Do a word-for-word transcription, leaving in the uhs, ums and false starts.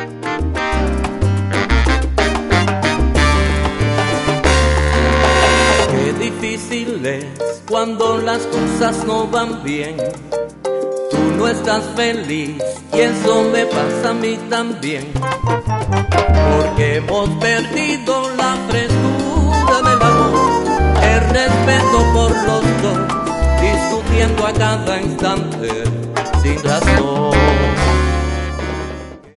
Qué difícil es cuando las cosas no van bien. Tú no estás feliz y eso me pasa a mí también. Porque hemos perdido la frescura del amor, el respeto por los dos, discutiendo a cada instante sin razón.